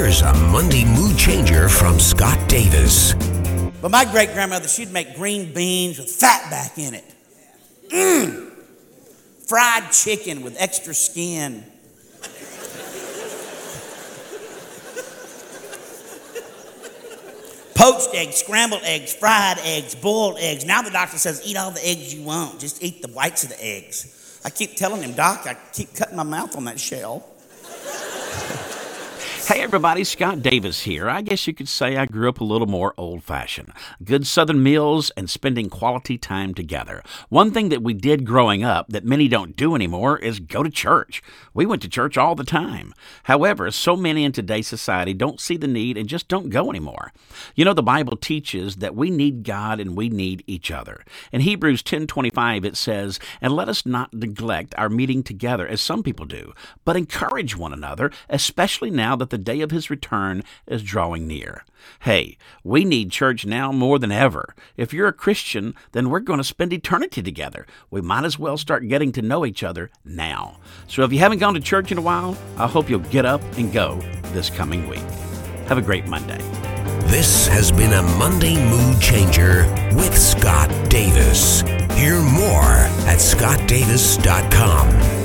Here's a Monday mood changer from Scott Davis. But my great-grandmother, she'd make green beans with fat back in it. Fried chicken with extra skin. Poached eggs, scrambled eggs, fried eggs, boiled eggs. Now the doctor says, eat all the eggs you want. Just eat the whites of the eggs. I keep telling him, Doc, I keep cutting my mouth on that shell. Hey everybody, Scott Davis here. I guess you could say I grew up a little more old-fashioned. Good Southern meals and spending quality time together. One thing that we did growing up that many don't do anymore is go to church. We went to church all the time. However, so many in today's society don't see the need and just don't go anymore. You know, the Bible teaches that we need God and we need each other. In Hebrews 10:25 it says, "And let us not neglect our meeting together as some people do, but encourage one another, especially now that the day of his return is drawing near." Hey, we need church now more than ever. If you're a Christian, then we're going to spend eternity together. We might as well start getting to know each other now. So if you haven't gone to church in a while, I hope you'll get up and go this coming week. Have a great Monday. This has been a Monday mood changer with Scott Davis. Hear more at scottdavis.com.